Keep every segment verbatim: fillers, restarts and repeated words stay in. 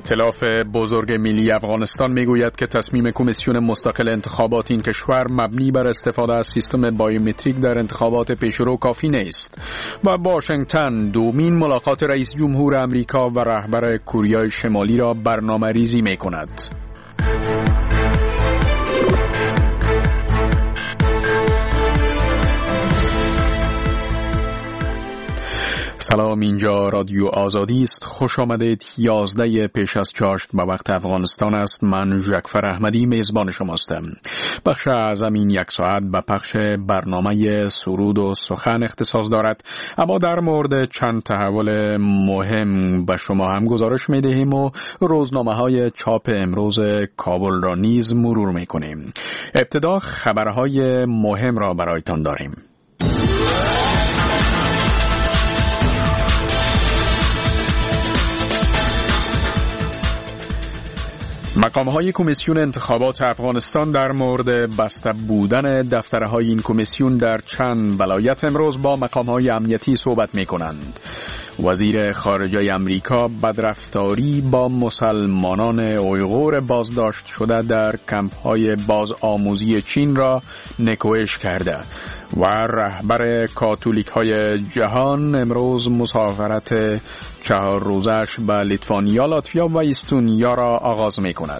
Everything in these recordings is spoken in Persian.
ائتلاف بزرگ ملی افغانستان میگوید که تصمیم کمیسیون مستقل انتخابات این کشور مبنی بر استفاده از سیستم بایومتریک در انتخابات پیشرو کافی نیست و واشنگتن دومین ملاقات رئیس جمهور آمریکا و رهبر کره شمالی را برنامه‌ریزی می‌کند. سلام، اینجا رادیو آزادی است. خوش آمدید. یازده پیش از چاشت به وقت افغانستان است. من ژکفر احمدی میزبان شماستم. بخش اعظم این یک ساعت به پخش برنامه سرود و سخن اختصاص دارد، اما در مورد چند تحول مهم به شما هم گزارش میدهیم و روزنامه های چاپ امروز کابل را نیز مرور میکنیم. ابتدا خبرهای مهم را برایتان داریم. مقام‌های کمیسیون انتخابات افغانستان در مورد بسته بودن دفترهای این کمیسیون در چند ولایت امروز با مقام‌های امنیتی صحبت می‌کنند. وزیر خارجه آمریکا بدرفتاری با مسلمانان اویغور بازداشت شده در کمپ‌های بازآموزی چین را نکوهش کرده و رهبر کاتولیک‌های جهان امروز مسافرت چهار روزش به لیتوانیا، لاتویا و استونیا را آغاز می‌کند.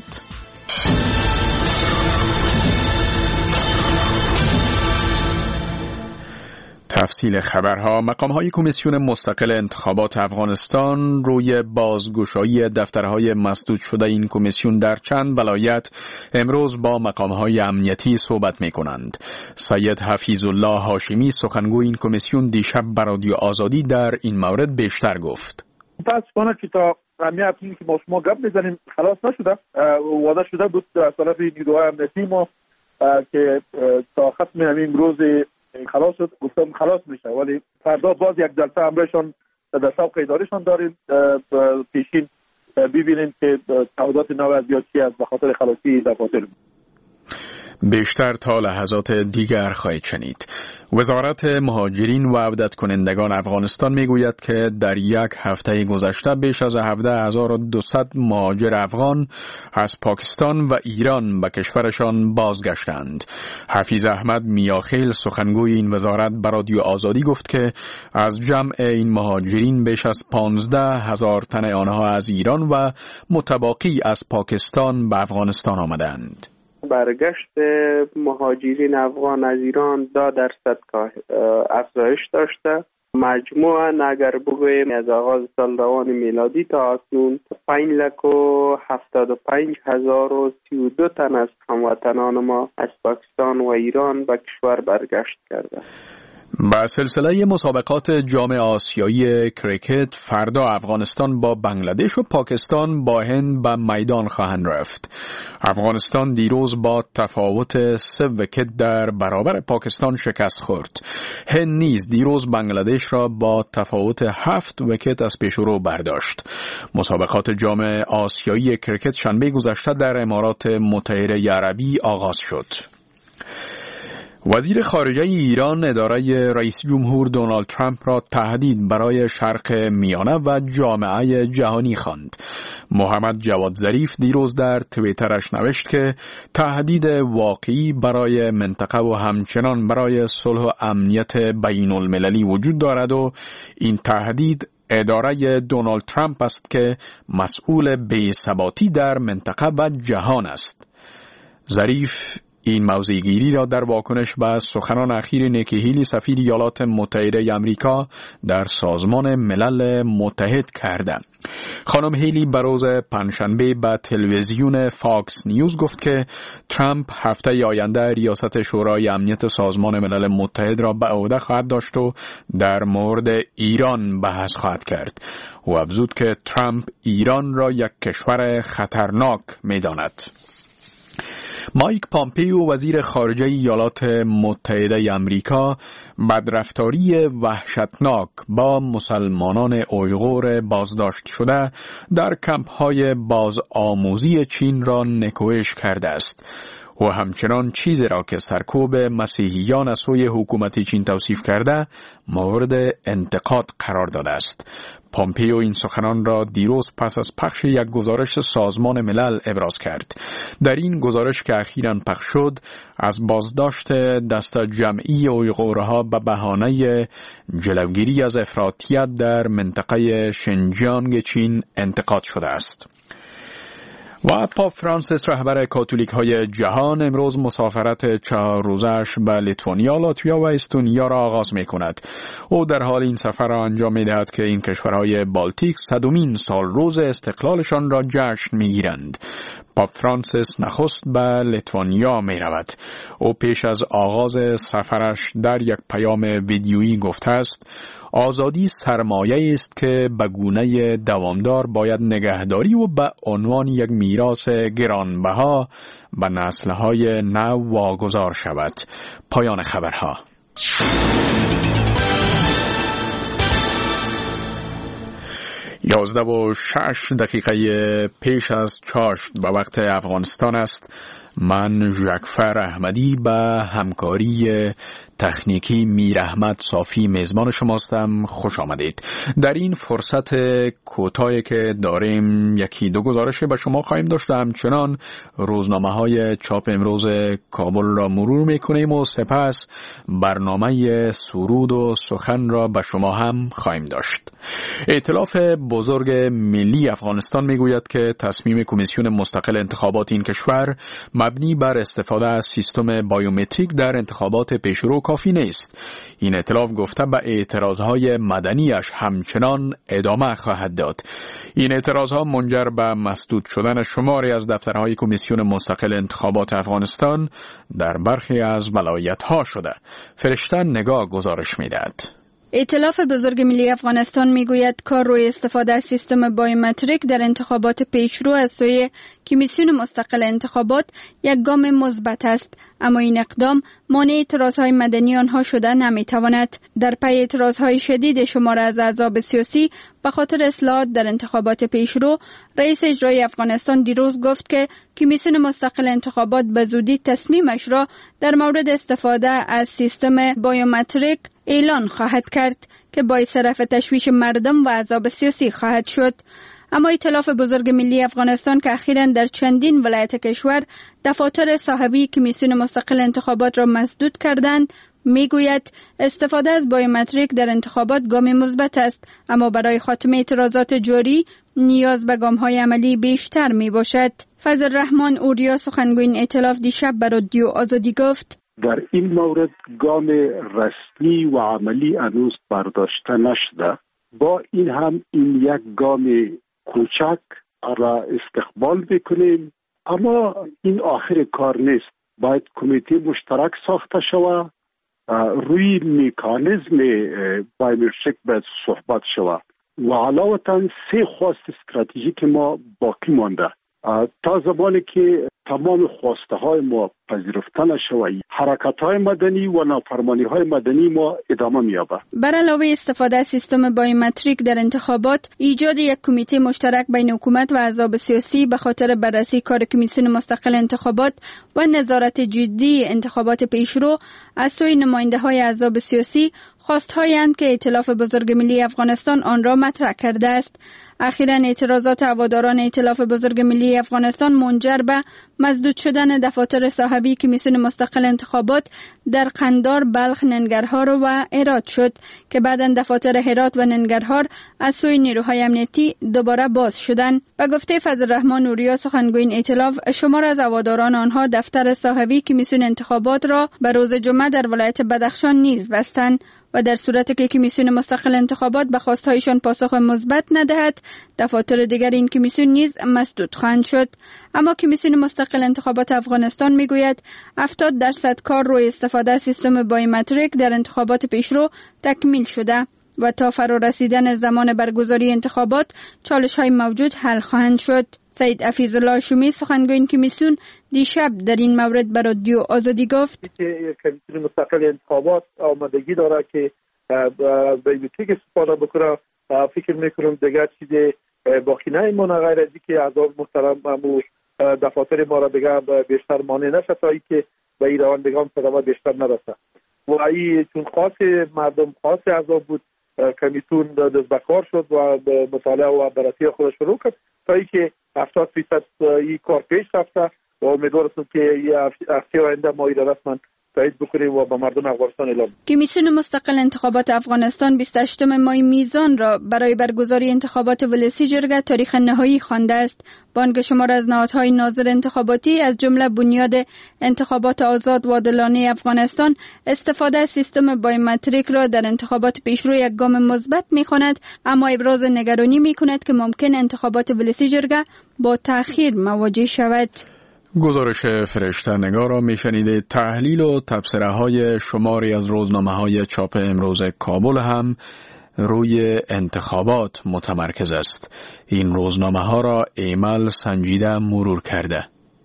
تفصیل خبرها. مقام‌های کمیسیون مستقل انتخابات افغانستان روی بازگشایی دفترهای مسدود شده این کمیسیون در چند ولایت امروز با مقام‌های امنیتی صحبت می‌کنند. سید حفیظ الله هاشمی سخنگوی این کمیسیون دیشب به رادیو آزادی در این مورد بیشتر گفت. متاسفانه که تا همین هفته که ما شما گپ می‌زنیم خلاص نشده. وعده شده بود از طرف نیروهای امنیتی ما که تا ختم همین روز خلاص شد. گفتم خلاص میشه، ولی فردا باز یک جلسه همراهشان در سابق ادارهشان داریم پیشین ببینیم که تعهدات نو از چی است به خاطر خلاصی دفاتر. بیشتر تا لحظات دیگر خواهید شنید. وزارت مهاجرین و عودت کنندگان افغانستان میگوید که در یک هفته گذشته بیش از هفده هزار و دویست مهاجر افغان از پاکستان و ایران به کشورشان بازگشتند. حفیظ احمد میاخیل سخنگوی این وزارت به رادیو آزادی گفت که از جمع این مهاجرین بیش از پانزده هزار تن آنها از ایران و متباقی از پاکستان به افغانستان آمدند. برگشت مهاجرین افغان از ایران دو درصد افزایش داشته. مجموعاً اگر بگوییم از آغاز سال روان میلادی تا اکنون پنج لک و هفتاد و پنج هزار و سی و دو تن از هموطنان ما از پاکستان و ایران به کشور برگشت کرده. با سلسله مسابقات جام آسیایی کریکت فردا افغانستان با بنگلادش و پاکستان با هند به میدان خواهند رفت. افغانستان دیروز با تفاوت سه ویکت در برابر پاکستان شکست خورد. هند نیز دیروز بنگلادش را با تفاوت هفت ویکت از پیشرو برداشت. مسابقات جام آسیایی کریکت شنبه گذشته در امارات متحده عربی آغاز شد. وزیر خارجه ایران اداره رئیس جمهور دونالد ترامپ را تهدید برای شرق میانه و جامعه جهانی خواند. محمد جواد ظریف دیروز در توییترش نوشت که تهدید واقعی برای منطقه و همچنان برای صلح و امنیت بین المللی وجود دارد و این تهدید اداره دونالد ترامپ است که مسئول بی‌ثباتی در منطقه و جهان است. ظریف این موضع‌گیری را در واکنش به سخنان اخیر نیکی هیلی سفیر ایالات متحده آمریکا در سازمان ملل متحد کرده. خانم هیلی به روز پنجشنبه به تلویزیون فاکس نیوز گفت که ترامپ هفته آینده ریاست شورای امنیت سازمان ملل متحد را به عهده خواهد داشت و در مورد ایران بحث خواهد کرد. او افزود که ترامپ ایران را یک کشور خطرناک می‌داند. مایک پامپیو وزیر خارجه ایالات متحده آمریکا بدرفتاری وحشتناک با مسلمانان اویغور بازداشت شده در کمپ‌های بازآموزی چین را نکوهش کرده است. و همچنان چیزی را که سرکوب مسیحیان از سوی حکومت چین توصیف کرده مورد انتقاد قرار داده است. پامپیو این سخنان را دیروز پس از پخش یک گزارش سازمان ملل ابراز کرد. در این گزارش که اخیراً پخش شد از بازداشت دست جمعی اویغورها به بهانه جلوگیری از افراطیت در منطقه شنجیانگ چین انتقاد شده است. و پاپ فرانسیس رهبر کاتولیک های جهان امروز مسافرت چهار روزش به لیتوانیا، لاتویا و استونیا را آغاز می کند. او در حال این سفر را انجام می دهد که این کشورهای بالتیک صدومین سال روز استقلالشان را جشن می گیرند. پاپ فرانسیس نخست به لیتوانیا می رود. او پیش از آغاز سفرش در یک پیام ویدیویی گفته است: آزادی سرمایه است که به گونه دوامدار باید نگهداری و به عنوان یک میراث گرانبها به نسل‌های نو واگذار شود. پایان خبرها. یازده و شش دقیقه پیش از چاشت به وقت افغانستان است. من ژکفر احمدی به همکاری تکنیکی میر احمد صافی میزبان شماستم. خوش آمدید. در این فرصت کوتاهی که داریم یکی دو گزارش به شما خواهیم داشت. همچنان روزنامه های چاپ امروز کابل را مرور میکنیم و سپس برنامه سرود و سخن را به شما هم خواهیم داشت. ائتلاف بزرگ ملی افغانستان میگوید که تصمیم کمیسیون مستقل انتخابات این کشور مبنی بر استفاده از سیستم بایومتریک در انتخابات پیشرو کافی نیست. این ائتلاف گفته به اعتراضهای مدنیش همچنان ادامه خواهد داد. این اعتراضها منجر به مسدود شدن شماری از دفترهای کمیسیون مستقل انتخابات افغانستان در برخی از ولایت‌ها شده. فرشته نگاه گزارش می‌دهد. ائتلاف بزرگ ملی افغانستان میگوید کار روی استفاده از سیستم بایومتریک در انتخابات پیشرو از سوی کمیسیون مستقل انتخابات یک گام مثبت است، اما این اقدام مانع اعتراضهای مدنی آنها شده نمیتواند. در پی اعتراضهای شدید شمار از احزاب سیاسی به خاطر اصلاحات در انتخابات پیشرو، رئیس اجرایی افغانستان دیروز گفت که کمیسیون مستقل انتخابات به زودی تصمیمش را در مورد استفاده از سیستم بایومتریک اعلان خواهد کرد که باعث رفع تشویش مردم و احزاب سیاسی خواهد شد. اما ائتلاف بزرگ ملی افغانستان که اخیراً در چندین ولایت کشور دفاتر صاحبی کمیسیون مستقل انتخابات را مسدود کردند، میگوید استفاده از بایومتریک در انتخابات گام مثبت است، اما برای خاتمه اعتراضات جاری نیاز به گام‌های عملی بیشتر میباشد. فضل الرحمن اوریا سخنگوی این ائتلاف دیشب به رادیو آزادی گفت: در این مورد گام رسمی و عملی هنوز برداشته نشده. با این هم این یک گام کوچک را استقبال بکنیم، اما این آخر کار نیست. باید کمیته مشترک ساخته شود، روی مکانیزم بایومتریک باید صحبت شود و علاوه سه خواست استراتژیک ما باقی مانده. تا زمانی که تمام خواسته های ما پذیرفته نشود، حرکت های مدنی و نافرمانی های مدنی ما ادامه می‌یابد. بر علاوه استفاده از سیستم بایومتریک در انتخابات، ایجاد یک کمیته مشترک بین حکومت و احزاب سیاسی به خاطر بررسی کار کمیسیون مستقل انتخابات و نظارت جدی انتخابات پیشرو از سوی نماینده های احزاب سیاسی خواست‌هایند که ائتلاف بزرگ ملی افغانستان آن را مطرح کرده است. اخیراً اعتراضات هواداران ائتلاف بزرگ ملی افغانستان منجر به مسدود شدن دفاتر صاحبی کمیسیون مستقل انتخابات در قندار، بلخ، ننگرهار و هرات شد که بعداً دفاتر هرات و ننگرهار از سوی نیروهای امنیتی دوباره باز شدند. به گفته فضل الرحمن اوریا سخنگوی این ائتلاف، شمار از هواداران آنها دفتر صاحبی کمیسیون انتخابات را به روز جمعه در ولایت بدخشان نیز بستند و در صورتی که کمیسیون مستقل انتخابات به خواستهایشان پاسخ مثبت ندهد، دفاتر دیگر این کمیسیون نیز مسدود خواهند شد. اما کمیسیون مستقل انتخابات افغانستان میگوید هفتاد درصد کار روی استفاده از سیستم بایومتریک در انتخابات پیشرو تکمیل شده و تا فرا رسیدن زمان برگزاری انتخابات چالش‌های موجود حل خواهند شد. سید حفیظ الله شومی سخنگوی این کمیسیون دیشب در این مورد به رادیو آزادی گفت که کمیسیون مستقل انتخابات آمادگی داره که بایومتریک استفاده بکنه. فکر میکنم دیگر چیز باقی نمیمونه غیر از اینکه اعضای محترم و دفاتر ما را دیگه بیشتر مانع نشه تا اینکه به این روندگان صدمات بیشتر نرسه. و این چون خاص مردم خاص اعضا بود، کمیسیون دست به کار شد و مطالعه و بررسی خودش شروع کرد تا اینکه هفتاد فیصد این کار پیش رفته و امیدوار هستم که هفته آینده ما این رسما تایید بکنیم و به مردم افغانستان اعلام. کمیسیون مستقل انتخابات افغانستان بیست و هشتم ماه میزان را برای برگزاری انتخابات ولسی جرگه تاریخ نهایی خوانده است. بانک شمار از نهادهای ناظر انتخاباتی از جمله بنیاد انتخابات آزاد و عادلانه افغانستان استفاده از سیستم بایومتریک را در انتخابات پیشرو یک گام مثبت می‌خواند، اما ابراز نگرانی می‌کند که ممکن انتخابات ولسی جرگه با تأخیر مواجه شود. گزارش فرشته نگار را میشنیده. تحلیل و تبصره های شماری از روزنامه های چاپ امروز کابل هم روی انتخابات متمرکز است. این روزنامه ها را ایمل سنجیده مرور کرده.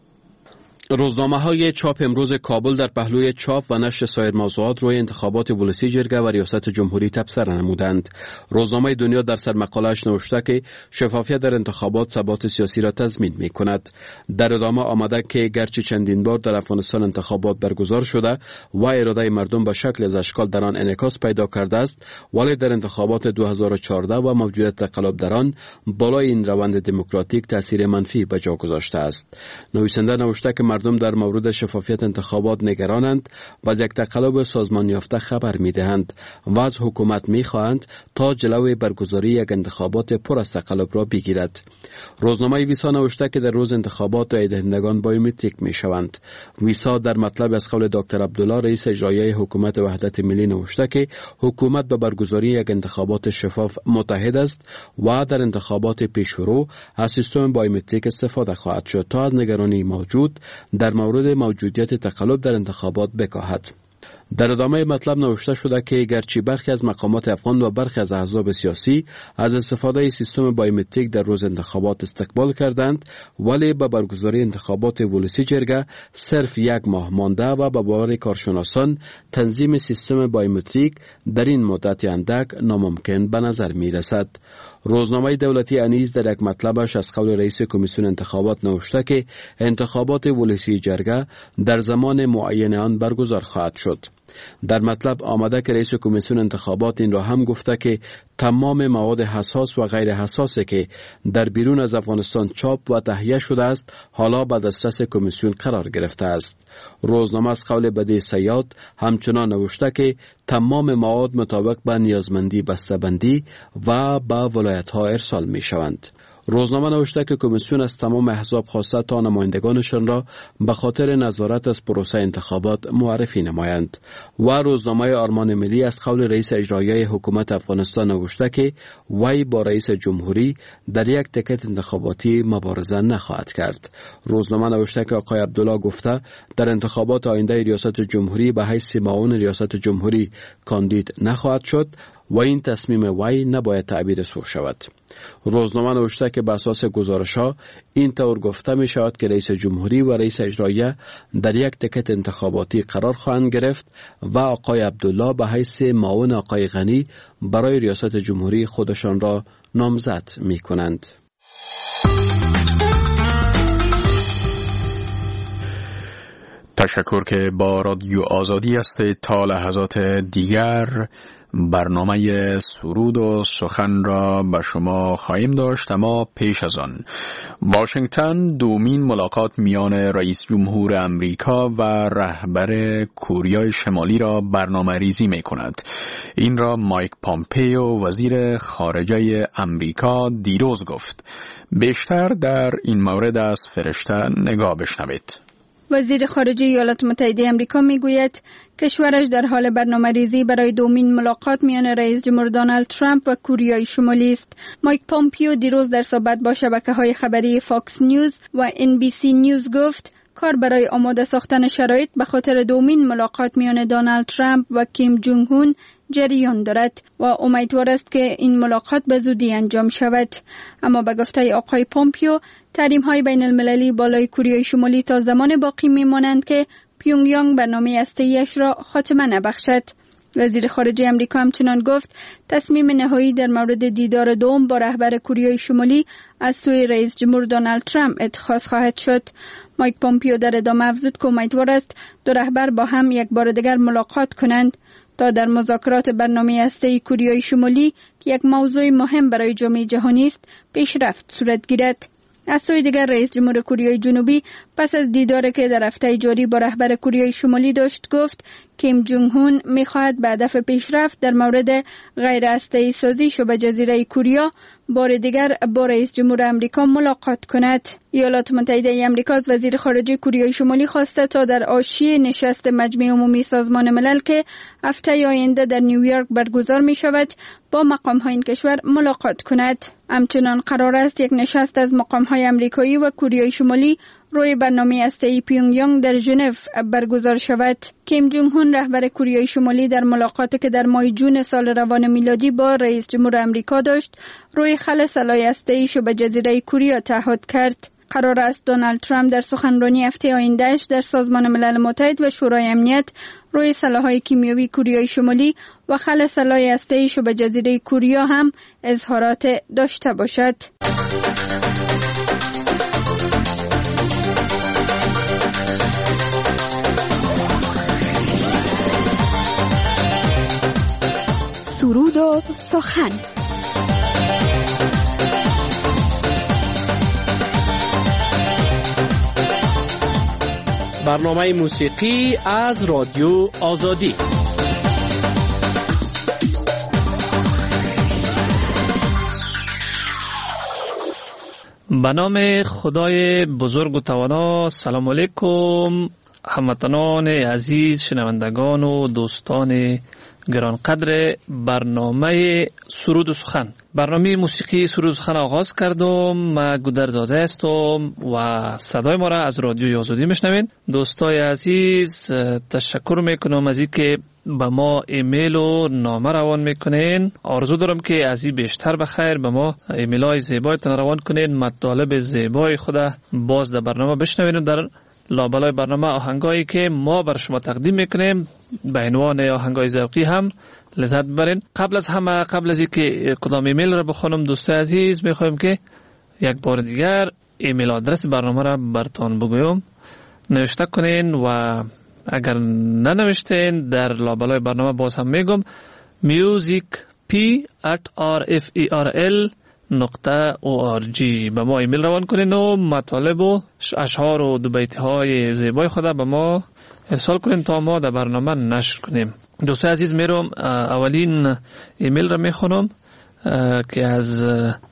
روزنامه های چاپ امروز کابل در پهلوی چاپ و نشر سایر موضوعات روی انتخابات ولسی جرگه و ریاست جمهوری تبصره نمودند. روزنامه دنیا در سر مقاله‌اش نوشته که شفافیت در انتخابات ثبات سیاسی را تضمین می کند. در ادامه آمده که گرچه چندین بار در افغانستان انتخابات برگزار شده و اراده مردم به شکل از اشکال در آن انعکاس پیدا کرده است، ولی در انتخابات دو هزار و چهارده و موجودیت تقلب در آن بالای این روند دموکراتیک تاثیر منفی به جا گذاشته است. نویسنده نوشته که مردم در مورد شفافیت انتخابات نگرانند و از یک تقلب سازمان یافته خبر می‌دهند و از حکومت می‌خواهند تا جلوی برگزاری یک انتخابات پر از تقلب را بگیرد. روزنامه ویسا نوشته که در روز انتخابات تاییددهندگان بایومتریک می‌شوند. ویسا در مطلب از قول دکتر عبدالله رئیس اجرایی حکومت وحدت ملی نوشته که حکومت به برگزاری یک انتخابات شفاف متحد است و در انتخابات پیشرو از سیستم بایومتریک استفاده خواهد شد تا از نگرانی موجود در مورد موجودیت تقلب در انتخابات بکاهد. در ادامه مطلب نوشته شده که گرچه برخی از مقامات افغان و برخی از احزاب سیاسی از استفاده سیستم بایومتریک در روز انتخابات استقبال کردند، ولی به برگزاری انتخابات ولسی جرگه صرف یک ماه مانده و به باور کارشناسان تنظیم سیستم بایومتریک در این مدت اندک ناممکن به نظر می رسد. روزنامه دولتی انیز در یک مطلبش از قول رئیس کمیسیون انتخابات نوشته که انتخابات ولسی جرگه در زمان معین آن برگزار خواهد شد. در مطلب آمده که رئیس کمیسیون انتخابات این را هم گفته که تمام مواد حساس و غیر حساسی که در بیرون از افغانستان چاپ و تهیه شده است حالا به دسترس کمیسیون قرار گرفته است. روزنامه از قول بدی سیاد همچنان نوشته که تمام مواد مطابق به نیازمندی بسته‌بندی و به ولایت‌ها ارسال می شوند. روزنامه نوشته که کمیسیون از تمام احزاب خواسته تا نمایندگانشان را به خاطر نظارت از پروسه انتخابات معرفی نمایند. و روزنامه آرمان ملی از قول رئیس اجرایی حکومت افغانستان نوشته که وی با رئیس جمهوری در یک تکت انتخاباتی مبارزه نخواهد کرد. روزنامه نوشته که آقای عبدالله گفته در انتخابات آینده ریاست جمهوری به حیث معاون ریاست جمهوری کاندید نخواهد شد و این تصمیم وی نباید تعبیر سو شود. روزنامه نوشته که به اساس گزارش‌ها این طور گفته می شود که رئیس جمهوری و رئیس اجرایی در یک تکت انتخاباتی قرار خواهند گرفت و آقای عبدالله به حیث معاون آقای غنی برای ریاست جمهوری خودشان را نامزد می کنند. تشکر که با رادیو آزادی است. تا لحظات دیگر برنامه سرود و سخن را به شما خواهیم داشت، اما پیش از آن واشنگتن دومین ملاقات میان رئیس جمهور امریکا و رهبر کره شمالی را برنامه ریزی می کند. این را مایک پامپیو وزیر خارجه امریکا دیروز گفت. بیشتر در این مورد از فرشته نگاه بشنوید. وزیر خارجه ایالات متحده آمریکا میگوید کشورش در حال برنامه‌ریزی برای دومین ملاقات میان رئیس جمهور دونالد ترامپ و کره شمالی است. مایک پامپیو دیروز در صحبت با شبکه‌های خبری فاکس نیوز و ان بی سی نیوز گفت کار برای آماده ساختن شرایط به خاطر دومین ملاقات میان دونالد ترامپ و کیم جونگ اون جریان دارد و امیدوار است که این ملاقات به زودی انجام شود. اما به گفته آقای پامپیو تحریم‌های بین المللی بالای کره شمالی تا زمان باقی می‌مانند که پیونگ یانگ برنامه هسته‌ایش را خاتمه نبخشد. وزیر خارجه امریکا همچنان گفت تصمیم نهایی در مورد دیدار دوم با رهبر کره شمالی از سوی رئیس جمهور دونالد ترامپ اتخاذ خواهد شد. مایک پومپیو در ادامه افزود که امیدوار است دو رهبر با هم یک بار دیگر ملاقات کنند تا در مذاکرات برنامه هسته‌ای کره شمالی که یک موضوع مهم برای جامعه جهانی است پیشرفت صورت گیرد. از سوی دیگر رئیس جمهور کره جنوبی پس از دیداری که در هفته جاری با رهبر کره شمالی داشت گفت کیم جونگ هون می‌خواهد به هدف پیشرفت در مورد غیر هسته‌ای سازی شبه جزیره کره بار دیگر با رئیس جمهور امریکا ملاقات کند. ایالات متحده آمریکا از وزیر خارجه کره شمالی خواسته تا در حاشیه نشست مجمع عمومی سازمان ملل که هفته آینده در نیویورک برگزار می شود با مقام‌های این کشور ملاقات کند. همچنان قرار است یک نشست از مقام‌های آمریکایی و کره شمالی روی برنامه هسته‌ای پیونگیانگ در ژنو برگزار شود. کیم جونگ هون رهبر کره شمالی در ملاقاتی که در ماه جون سال روان میلادی با رئیس جمهور امریکا داشت روی خل سلاح هسته‌ای شبه جزیره کره تعهد کرد. قرار است دونالد ترامپ در سخنرانی هفته آینده‌اش در سازمان ملل متحد و شورای امنیت روی سلاح‌های کیمیایی کره شمالی و خل سلاح هسته‌ای شبه جزیره کره هم اظهارات داشته باشد. سرود و سخن. برنامه موسیقی از رادیو آزادی. به نام خدای بزرگ و توانا. سلام علیکم هموطنان عزیز، شنوندگان و دوستان گرانقدر برنامه سرود و سخن. برنامه موسیقی سرود و سخن آغاز کردم. من گودرزاده هستم و صدای ما را از رادیو آزادی میشنوین. دوستای عزیز تشکر میکنم از اینکه به ما ایمیل و نامه روان میکنین. آرزو دارم که از این بیشتر بخیر به ما ایمیل های زیبایتان روان کنین، مطالب زیبای خود باز در برنامه بشنوین و در لابلای برنامه آهنگایی که ما بر شما تقدیم میکنیم به عنوان آهنگای ذوقی هم لذت ببرین. قبل از همه قبل از اینکه کدام ایمیل را بخونم دوستای عزیز میخوایم که یک بار دیگر ایمیل آدرس برنامه را براتون بگویم. نوشته کنین و اگر ننوشتین در لابلای برنامه باز هم میگم musicp at rferl نقطه او آر جی به ما ایمیل روان کنین و مطالب و اشعار و دو بیت های زیبای خود به ما ارسال کنین تا ما در برنامه نشر کنیم. دوستای عزیز میرم اولین ایمیل را میخونم که از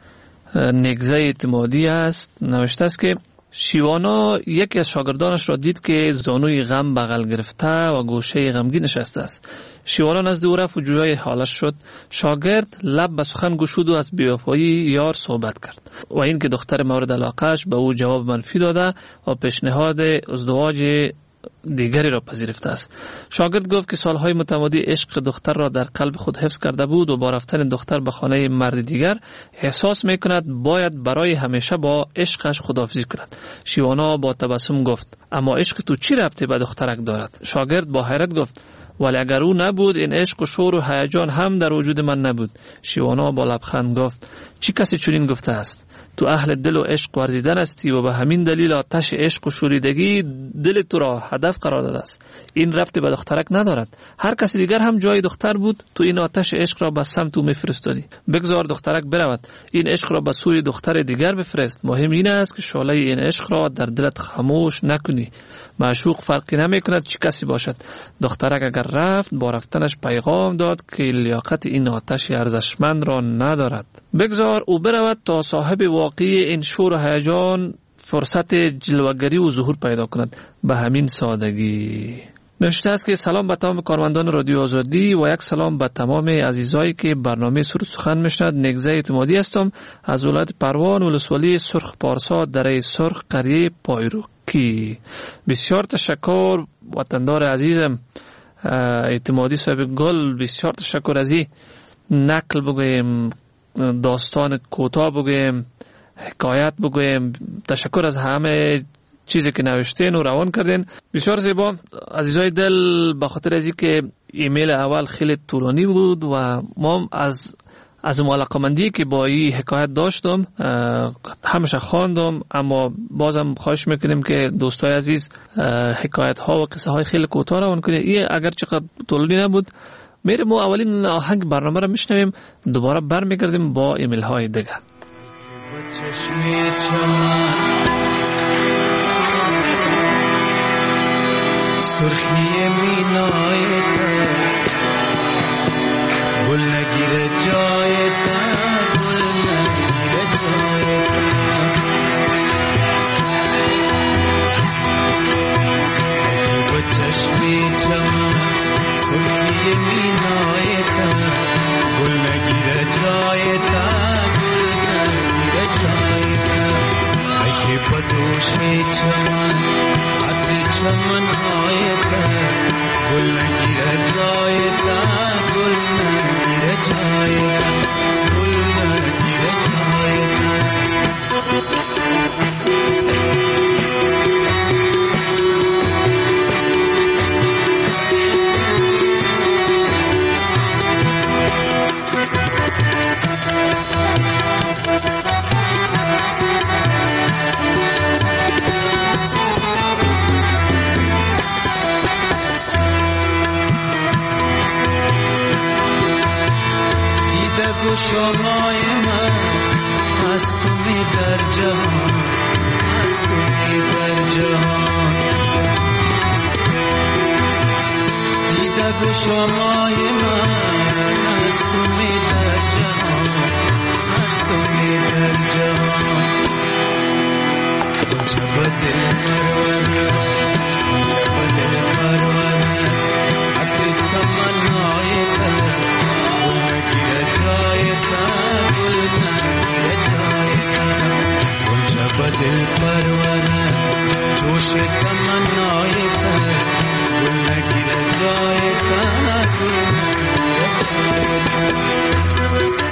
نگزه اعتمادی است. نوشته است که شیوانا یکی از شاگردانش را دید که زانوی غم بغل گرفته و گوشه غمگین نشسته است. شیوانا نزد او رفت و جویای حالش شد. شاگرد لب به سخن گشود و از بی‌وفایی یار صحبت کرد و این که دختر مورد علاقهش به او جواب منفی داده و پیشنهاد ازدواج دیگری را پذیرفته است. شاگرد گفت که سالهای متمادی عشق دختر را در قلب خود حفظ کرده بود و با رفتن دختر به خانه مرد دیگر احساس میکند باید برای همیشه با عشقش خداحافظی کند. شیوانا با تبسم گفت اما عشق تو چی ربطی به دخترک دارد؟ شاگرد با حیرت گفت ولی اگر او نبود این عشق و شور و هیجان هم در وجود من نبود. شیوانا با لبخند گفت چی کسی چنین گفته است؟ تو اهل دل و عشق ورزیدن هستی و به همین دلیل آتش عشق و شوریدگی دل تو را هدف قرار داده است. این ربطی به دخترک ندارد. هر کسی دیگر هم جای دختر بود تو این آتش عشق را به سمت او میفرستادی. بگذار دخترک برود، این عشق را به سوی دختر دیگر بفرست. مهم این است که شعله این عشق را در دلت خاموش نکنی. معشوق فرقی نمی کند چی کسی باشد. دخترک اگر رفت با رفتنش پیغام داد که لیاقت این آتش ارزشمند را ندارد. بگذار او برود تا صاحب واقعی این شور و هیجان فرصت جلوگری و ظهور پیدا کند. به همین سادگی. نوشته است که سلام به تمام کارمندان رادیو آزادی و یک سلام به تمام عزیزایی که برنامه سرود سخن میشنوند. نگزه اعتمادی هستم از ولایت پروان، ولسوالی سرخ پارسا، دره سرخ، قریه پایروکی. بسیار تشکر وطندار عزیزم اعتمادی صاحب گل. بسیار تشکر از این نقل بگویم، داستان کوتاه بگویم، حکایت بگویم. تشکر از همه چیزی که نوشتین و روان کردین. بسیار زیبا عزیزای دل. به خاطر از اینکه ایمیل اول خیلی طولانی بود و ما از از علاقه‌مندی که با این حکایت داشتم همیشه خواندم، اما بازم خواهش میکنیم که دوستای عزیز حکایت ها و قصه های خیلی کوتاه رو اون کنه. این اگر چقدر طولانی نبود میریم ما اولین آهنگ برنامه رو میشنویم، دوباره برمیگردیم با ایمیل های دیگه. سرخی مینای گل نگیره جای در، گل نگیره جای در، با چشمی چمن سرخی مینای در، گل نگیره جای در، گل نگیره جای در، ای که با دوشی چمن حد چمن های در، گل نگیره جای در، گل نگیره جای در، گل نگیره جای در. شمای من از تو می در جهان، از تو می در جهان، دیده به شمای من از تو می در جهان، از تو می در جهان، گلچه با دل پرونه، با دل پرونه، حتی تمنای تر، گل نگیره جای در، گل نگیره جای در، گلچه با دل پرونه، جوش تمنای تر، گل نگیره جای در، گل نگیره جای در.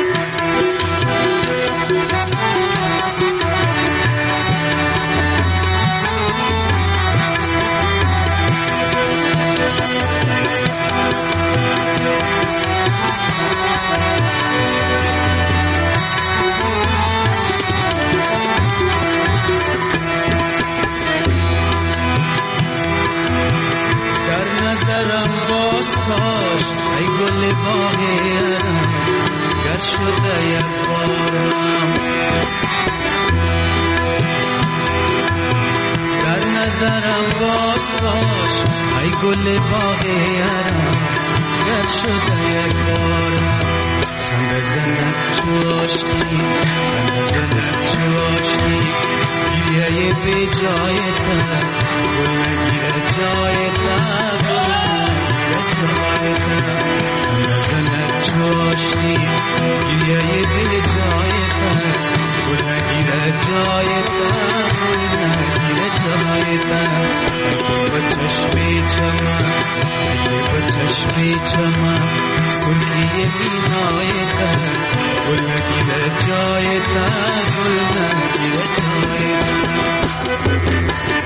باز ای گل باغیرم گر شده یک بارم، در نظرم باز باش ای گل باغیرم گر شده یک بارم، خنده زنم چوشتی، خنده زنم چوشتی، گریه بی جای تر، گل نگیره جای تر، نزنت چاشتی، گریه به جای تر، گل نگیره جای تر، گل نگیره جای تر، اگه با چشمی چمن، اگه با چشمی چمن، سرخی بینای تر، گل نگیره جای تر، گل نگیره جای تر.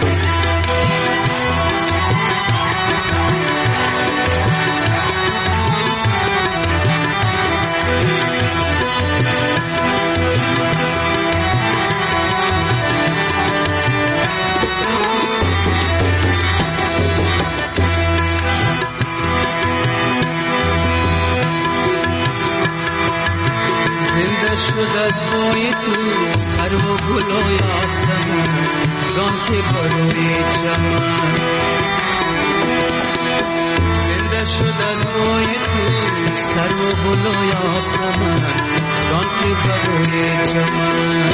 شد از بوی تو سر و گل و یاسمن، زان که بروی چمن، زنده شد از بوی تو سر و گل و یاسمن، زان که بروی چمن،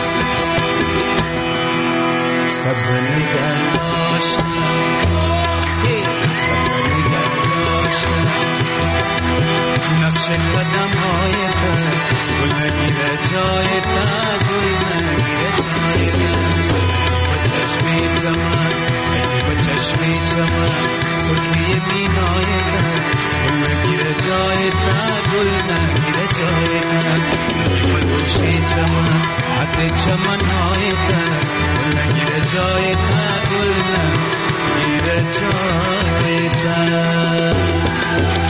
سبز نگه داشتم، سبز نگه داشتم، نقش قدم های تر، گل نگیره جای تر، گل نگیره جای تر، با چشمی چمن، اگه با چشمی چمن، سرخی بینای تر، گل نگیره جای تر، گل نگیره جای تر، اگه با دوشی چمن، حد چمن های تر، گل نگیره جای تر، گل نگیره جای تر.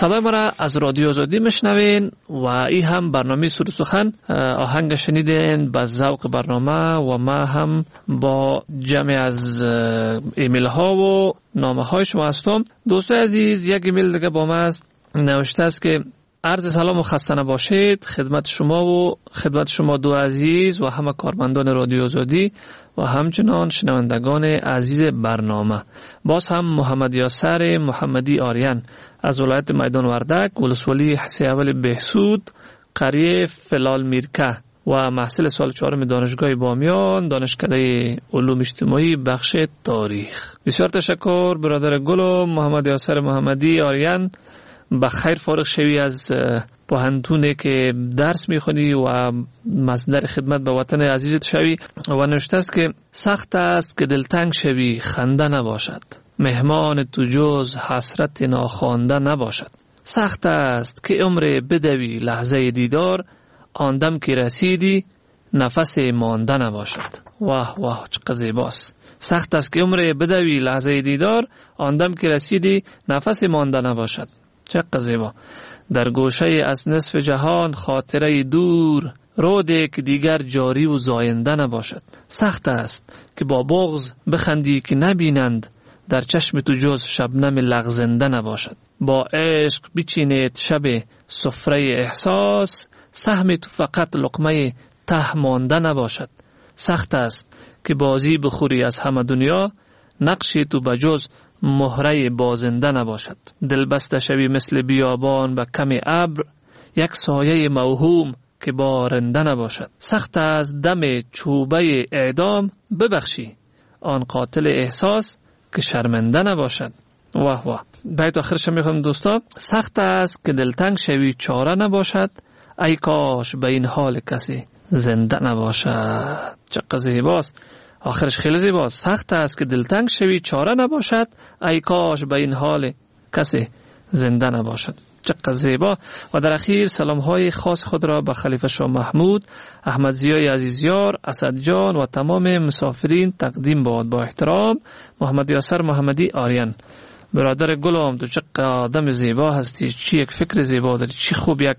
صدای ما را از رادیو آزادی میشنوین و این هم برنامه سرود و سخن. آهنگ شنیدین به ذوق برنامه و ما هم با جمع از ایمیل ها و نامه های شما هستم. دوستای عزیز، یک ایمیل دیگه با ما است، نوشته است که عرض سلام و خسته نباشید خدمت شما و خدمت شما دو عزیز و همه کارمندان رادیو آزادی و همچنان شنوندگان عزیز برنامه. باز هم محمد یاسر محمدی آریان از ولایت میدان وردک، ولسوالی حسی اول بهسود، قریه فلال میرکه و محصل سال چهارم دانشگاه بامیان، دانشکده علوم اجتماعی بخش تاریخ. بسیار تشکر برادر گل محمد یاسر محمدی آریان. بخیر فارغ شوی از پوهنتونه که درس میخونی و مصدر خدمت به وطن عزیزت شوی. و نوشته است که سخت است که دلتنگ شوی خنده نباشد، مهمان تو جز حسرت ناخوانده نباشد. سخت است که عمر بدوی لحظه دیدار، آندم که رسیدی نفس مانده نباشد. واه واه چقدر زیباست. سخت است که عمر بدوی لحظه دیدار، آندم که رسیدی نفس مانده نباشد. چقدر زیبا. در گوشه از نصف جهان خاطره دور، روده که دیگر جاری و زاینده نباشد. سخت است که با بغض بخندی که نبینند، در چشم تو جز شبنم لغزنده نباشد. با عشق بچینید شب سفره احساس، سهم تو فقط لقمه ته مانده نباشد. سخت است که بازی بخوری از همه دنیا، نقشی تو بجز مهره بازنده نباشد. دل بسته شوی مثل بیابان به کم ابر، یک سایه موهوم که بارنده نباشد. سخت از دم چوبه اعدام ببخشی آن قاتل احساس که شرمنده نباشد. واه واه. بیت آخرش میخوام دوستا. سخت است که دلتنگ شوی چاره نباشد، ای کاش به این حال کسی زنده نباشد. چقدر زیباست. آخرش خیلی زیباست. سخت است که دلتنگ شوی چاره نباشد، ای کاش به این حال کسی زنده نباشد. چقدر زیبا. و در اخیر سلام های خاص خود را به خلیفه شاه محمود، احمد ضیای عزیزیار، اسد جان و تمام مسافرین تقدیم باد. با احترام محمد یاسر محمدی آریان. برادر گلم، تو چقدر آدم زیبا هستی، چی یک فکر زیبا داری، چی خوب یک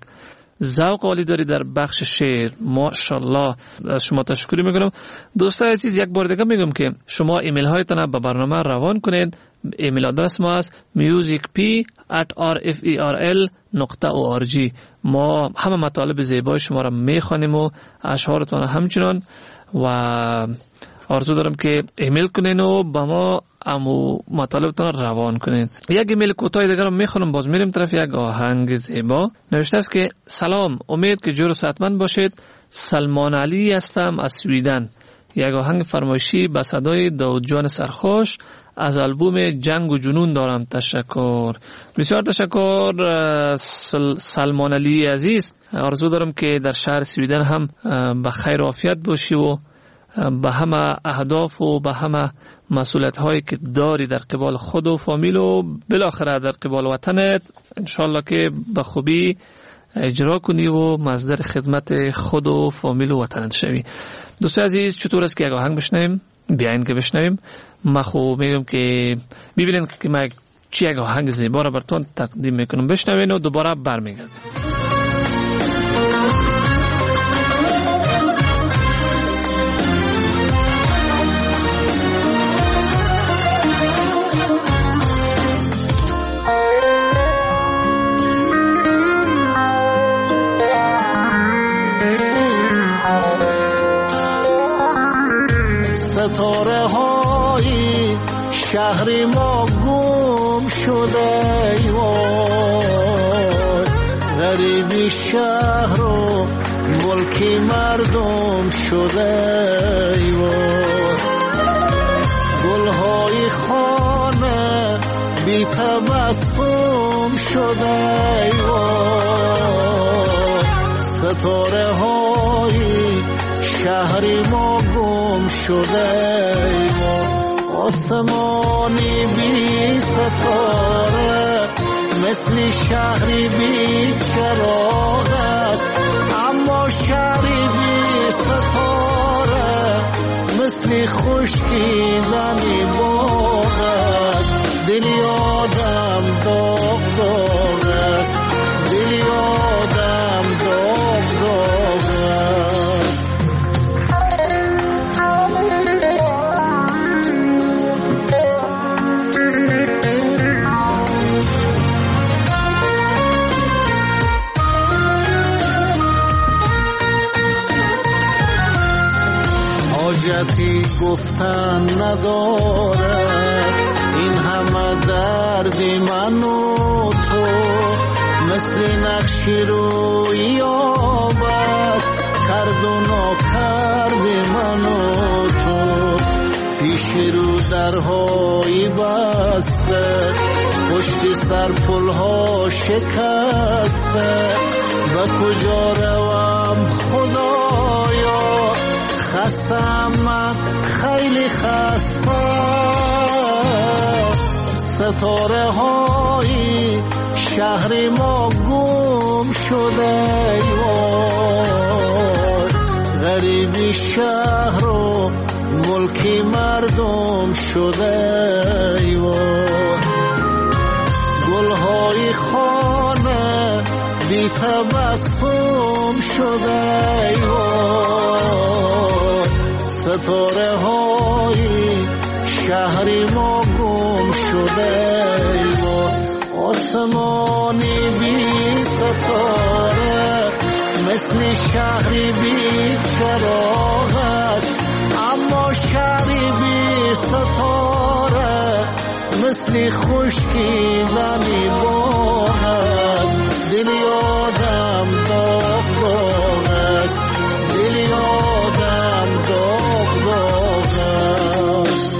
ذوق عالی داری در بخش شعر. ماشاءالله. از شما تشکر میکنم. دوستان عزیز، یک بار دیگه میگم که شما ایمیل هایتان به برنامه روان کنید. ایمیل آدرس ما است musicp at r f e r l dot org. ما همه مطالب زیبای شما را میخوانیم و اشعارتان همچنان، و آرزو دارم که ایمیل کنین و با ما امو مطالبتان روان کنین. یک ایمیل کوتاه دیگر رو میخونم، باز میریم طرف یک آهنگ زیبا. نوشته است که سلام، امید که جور و صحتمند باشید. سلمان علی هستم از سویدن. یک آهنگ فرمایشی به صدای داود جان سرخوش از آلبوم جنگ و جنون دارم. تشکر، بسیار تشکر سل... سلمان علی عزیز. آرزو دارم که در شهر سویدن هم به خیر و عافیت باشی و به همه اهداف و به همه مسئولیت هایی که داری در قبال خود و فامیل و بالاخره در قبال وطنت، انشالله که به خوبی اجرا کنی و مصدر خدمت خود و فامیل و وطنت شوی. دوستان عزیز، چطور است که یک آهنگ بشنویم؟ بیاین که بشنویم. من خوب میگم که ببینید که من چی یک آهنگ زیبا را براتون تقدیم میکنم. بشنوین و دوباره برمیگردم. ستاره های شهر ما گم شده، وای غریبی شهر و ملک مردم شده، وای گلهای خانه بی تبسم شده، وای ستاره های شهر ما گم شده، آسمانی بی ستاره مثل شهری بی چراغ است، اما شهری بی ستاره مثل خشکیدن باغ است، دل آدم داغ داغ است. گفتن ندارد. این همه درد من و تو مثل نقش روی آب است. کرد و ناکرد من و تو پیش رو درهای بسته، پشت سر پلها شکسته. و کجا روم خدایا، خستم من خیلی خسته. ستاره های شهر ما گم شده، غریبی شهر و ملکی مردم شده. گلهای خانه بی تبسم شده. ستاره های شهر ما گم شده. آسمانی بی ستاره مثل شهری بی چراغ است. اما شهری بی ستاره مثل خشکی زمین باغ است. دل آدم داغ داغ است، دل آدم داغ داغ است.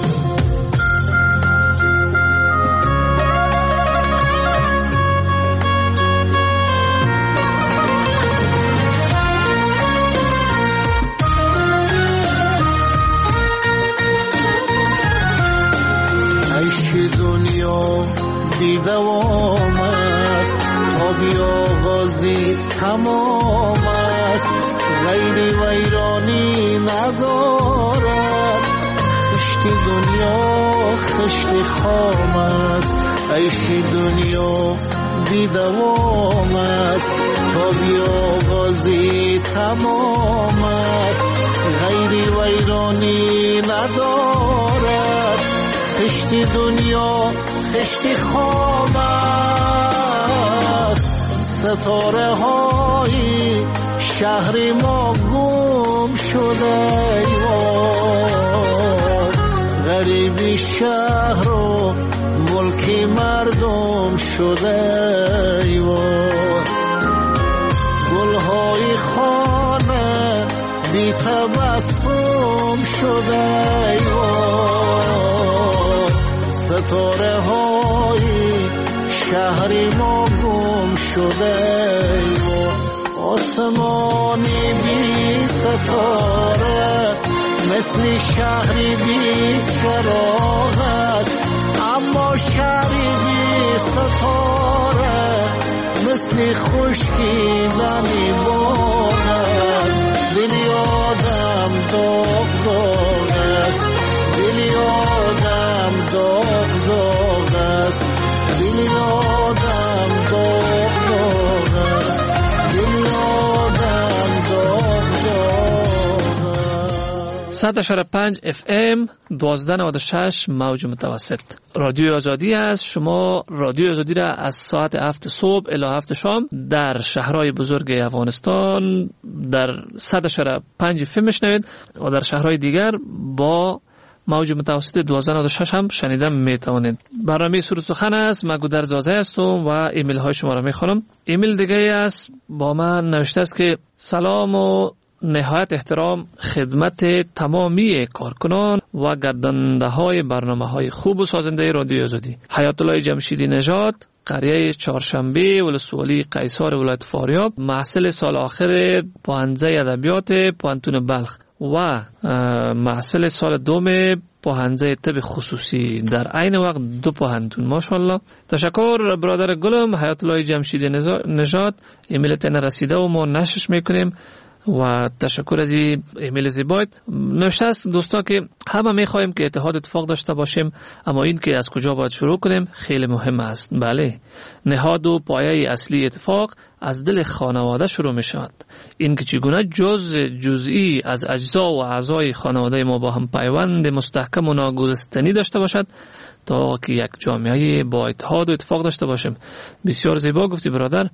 دنیا بی دوام است، تا بی آغازی تمام است. غیری ویرانی ندارد، خشت دنیا خشت خام است. عیش دنیا بی دوام است، تا بی آغازی تمام است. غیری ویرانی ندارد، خشت دنیا خشت خام است. ستاره های شهر ما گم شده. غریبی شهر و ملکی مردم شده. گلهای خانه بی تبسم شده. ستاره های شهر ما گم شده. آسمانی بی ستاره مثل شهری بی چراغ است. اما شهری بی ستاره مثل خشکی زمین باغ است. دل آدم داغ داغ است، دل آدم داغ داغ است. دل آدم داغ داغ است، دل آدم داغ داغ است. صد و پنج اف ام دوازده نود و شش موج متوسط رادیو آزادی است. شما رادیو آزادی را از ساعت هفت صبح الی هفت شام در شهرهای بزرگ افغانستان در صد و پنج اف ام میشنوید و در شهرهای دیگر با موج متوسط دوازده نود و شش هم شنیدن میتوانید. برنامه سرود سخن است. من گودرز زاده هستم و ایمیل های شما را میخوانم. ایمیل دیگه است با من نوشته است که سلام و نهایت احترام خدمت تمامی کارکنان و گردنده های برنامه های خوب و سازنده رادیو آزادی. حیات الله جمشیدی نژاد، قریه چهارشنبه، ولسوالی قیصر ولایت فاریاب، محصل سال آخر پوهنځی ادبیات پوهنتون بلخ و محصل سال دوم پوهنځی طب خصوصی در عین وقت دو پوهنتون. ماشاءالله. تشکر برادر گلم حیات الله جمشیدی نژاد. ایمیل تن رسیده و ما نشرش میکنیم و تشکر از این ایمیل زیبایت. نوشته است دوستا که همه میخوایم که اتحاد اتفاق داشته باشیم، اما این که از کجا باید شروع کنیم خیلی مهم است. بله، نهاد و پایه اصلی اتفاق از دل خانواده شروع می شود. این که چگونه جز جزئی از اجزا و اعضای خانواده ما با هم پیوند مستحکم و ناگسستنی داشته باشد تا که یک جامعه با اتحاد و اتفاق داشته باشیم. بسیار زیبا گفتی برادر.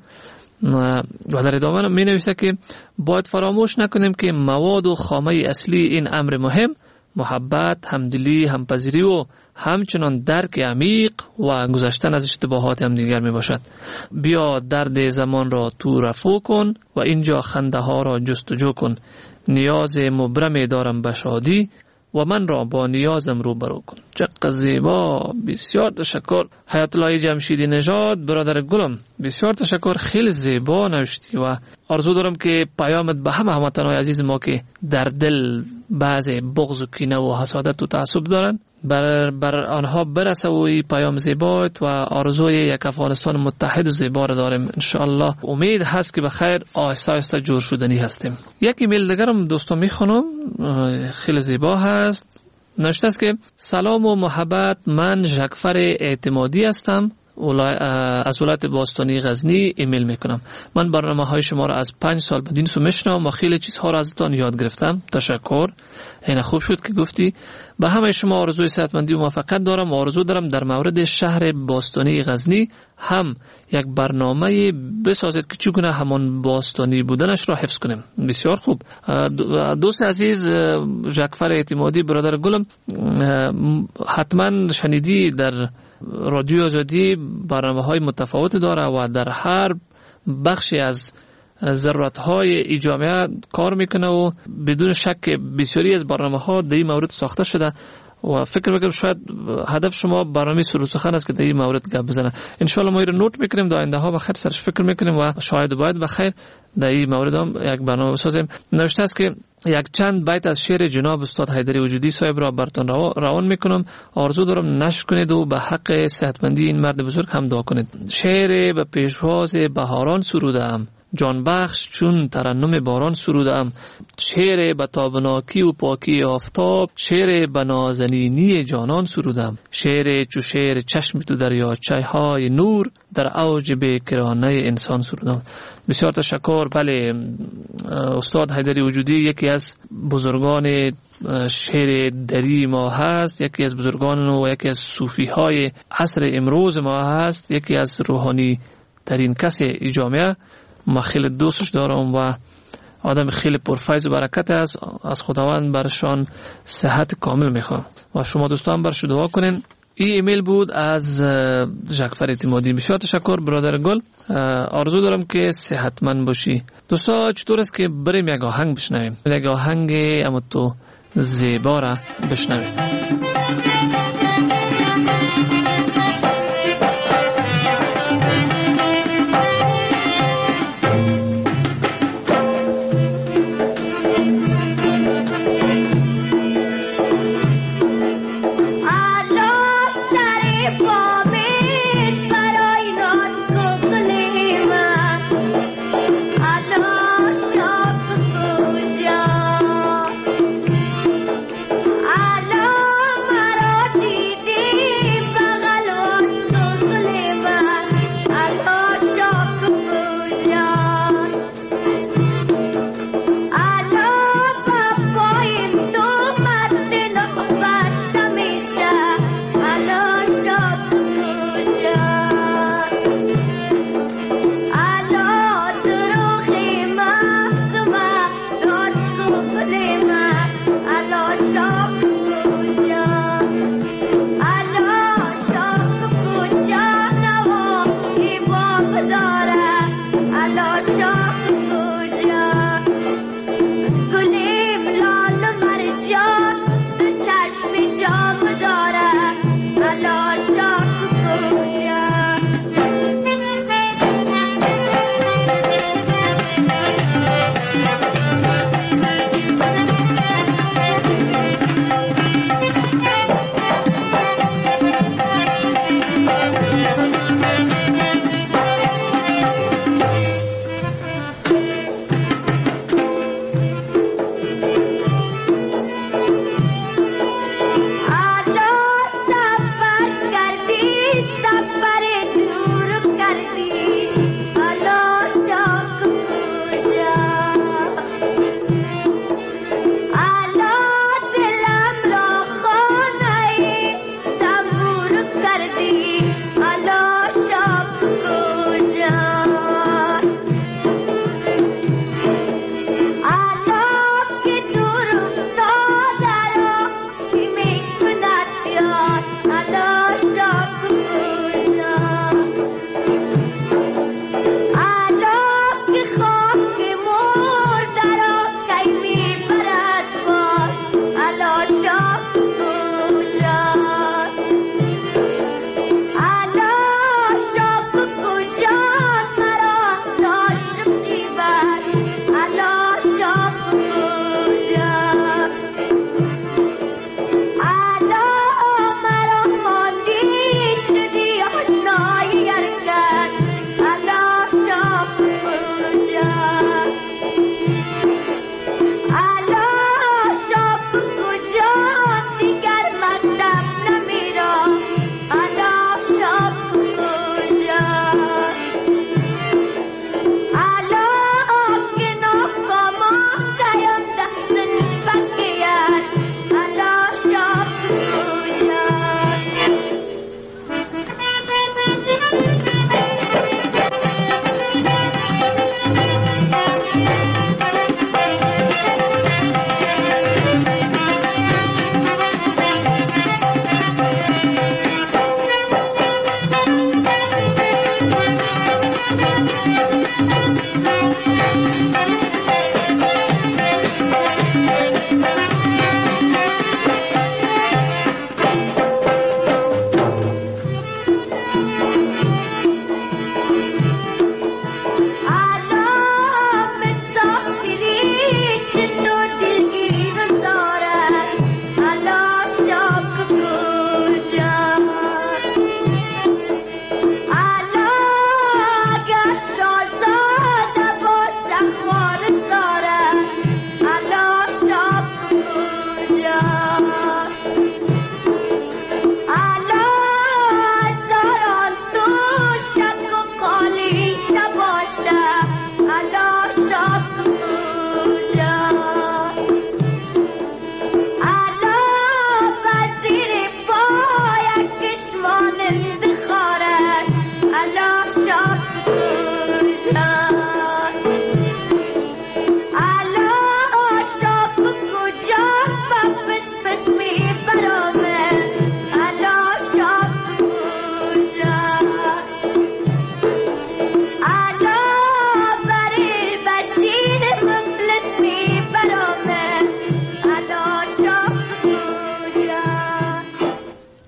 و در ادامه می نویسه که باید فراموش نکنیم که مواد و خامه اصلی این امر مهم محبت، همدلی، همپذیری و همچنان درک عمیق و گذشتن از اشتباهات همدیگر می باشد. بیا درد زمان را تو رفو کن و اینجا خنده ها را جستجو کن. نیاز مبرم دارم به شادی و من را با نیازم روبرو کن. چقدر زیبا. بسیار تشکر حیات الله جمشیدی نژاد برادر گلم، بسیار تشکر، خیلی زیبا نوشتی و آرزو دارم که پیامت به همه هموطنان عزیز ما که در دل بعض بغض و کینه و حسادت و تعصب دارن بر, بر آنها برسه و این پیام زیبایت و آرزوی یک افغانستان متحد و زیبا را داریم انشاءالله. امید هست که به خیر آهسته آهسته جور شدنی هستیم. یک ایمیل دیگرم دوستان میخونم، خیلی زیبا هست. نوشته است که سلام و محبت، من ژکفر اعتمادی هستم از ولایت باستانی غزنی ایمیل میکنم. من برنامه های شما را از پنج سال بدین سو میشنوم و خیلی چیزها را ازتان یاد گرفتم. تشکر. این خوب شد که گفتی. به همه شما آرزوی صحتمندی و موفقیت دارم و آرزو دارم در مورد شهر باستانی غزنی هم یک برنامه بسازید که چگونه همان باستانی بودنش را حفظ کنیم. بسیار خوب. دوست عزیز ژکفر اعتمادی برادر گلم، حتما شنیدی در رادیو آزادی برنامه‌های متفاوت داره و در هر بخشی از ضرورت‌های ای جامعه کار میکنه و بدون شک بسیاری از برنامه‌ها در این مورد ساخته شده و فکر میکنم شاید هدف شما برنامه سرود سخن است که در این مورد گپ بزنه. ان شاء الله ما رو نوت میکنیم، در آینده ها بخیر سرش فکر میکنیم و شاید باید بخیر در این مورد هم یک برنامه بسازیم. نوشته است که یک چند بیت از شعر جناب استاد حیدری وجودی صاحب را براتون روان میکنم. آرزو دارم نشر کنید و به حق صحتمندی این مرد بزرگ هم دعا کنید. شعر به پیشواز بهاران سرودم، جان بخش چون ترنم باران سرودم. شعر به تابناکی و پاکی آفتاب، شعر به نازنینی جانان سرودم. شعر چو شعر چشم تو دریاچه های نور، در اوج بیکرانه انسان سرودم. بسیار تشکر. بله، استاد حیدری وجودی یکی از بزرگان شعر دری ما هست، یکی از بزرگان و یکی از صوفی های عصر امروز ما هست، یکی از روحانی ترین کس ای جامعه. ما خیلی دوستش دارم و آدم خیلی پرفیض و برکت است. از خداوند برشان صحت کامل میخوام و شما دوستان برش دعا کنین. این ایمیل بود از ژکفر اعتمادی. بسیار تشکر برادر گل. آرزو دارم که صحتمند باشی. دوستا چطور است که بریم یک آهنگ بشنویم، یک آهنگ اما تو زیبا را بشنویم.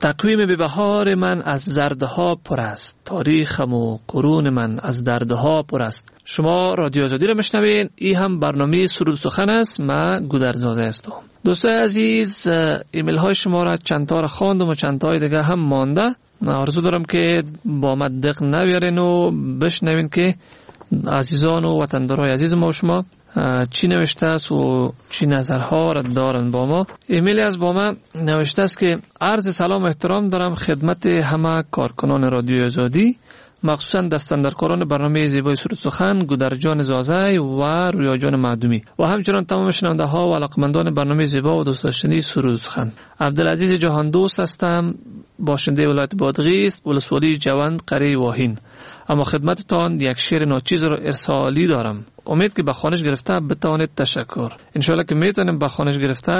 تقویم به بهار من از زردها پر است، تاریخم و قرون من از دردها پر است. شما رادیو آزادی رو میشنوین. این هم برنامه سرود سخن است. من گودرزاده هستم. دوستای عزیز، ایمیل های شما را چند تا را خواندم و چند تای دیگه هم مانده. آرزو دارم که با من دق نبیارین و بشنوین که عزیزان و وطندارای عزیز ما و شما چی نوشته است و چی نظرها را دارن با ما. ایمیلی از با ما نوشته است که عرض سلام و احترام دارم خدمت همه کارکنان رادیو آزادی، مخصوصا دستاندرکاران برنامه زیبای سرود سخن گودرجان زازی و رویاجان معدومی و همچنان تمام شنونده ها و علاقمندان برنامه زیبا و دوست داشتنی سرود سخن. عبدالعزیز جهان دوست هستم، باشنده ولایت بادغیس، ولسوالی جوند، قریه واهین. اما خدمتتان یک شعر ناچیز را ارسالی دارم. امید که به خوانش گرفته بتوانید تشکر. انشالله که میتونیم به خوانش گرفته.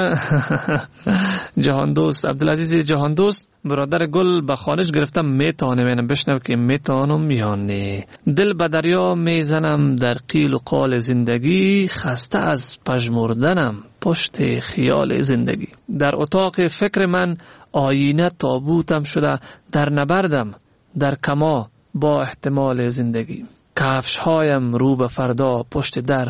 جهان دوست عبدالعزیز جهان دوست برادر گل به خوانش گرفته میتونم. اینم بشنو که میتونم میانه. دل به دریا میزنم در قیل و قال زندگی، خسته از پژمردنم پشت خیال زندگی. در اتاق فکر من آینه تابوتم شده، در نبردم در کما با احتمال زندگی. کفش هایم رو به فردا پشت در،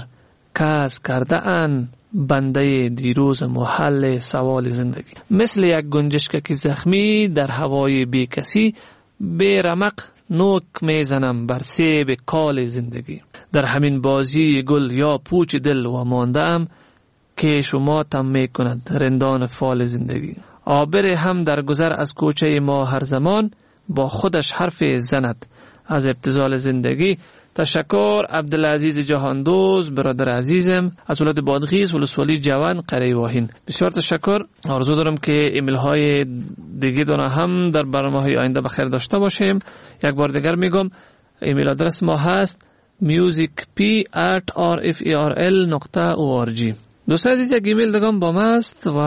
کس کرده ان بنده دیروز محل سوال زندگی. مثل یک گنجشک زخمی در هوای بی کسی، بی رمق نوک میزنم بر سیب کال زندگی. در همین بازی گل یا پوچ دل و ماندم، که شما تم می کند رندان فال زندگی. عابر هم در گذر از کوچه ما هر زمان، با خودش حرف زند از ابتذال زندگی. تشکر عبدالعزیز جهاندوز برادر عزیزم از ولایت بادغیس، ولسوالی جوان، قریه واهین. بسیار تشکر. آرزو دارم که ایمیل های دیگه دونه هم در برنامه های آینده بخیر داشته باشیم. یک بار دیگر میگم ایمیل آدرس ما هست musicp at r f e r l dot org. دوستان عزیز، یک ایمیل دگم با ما است و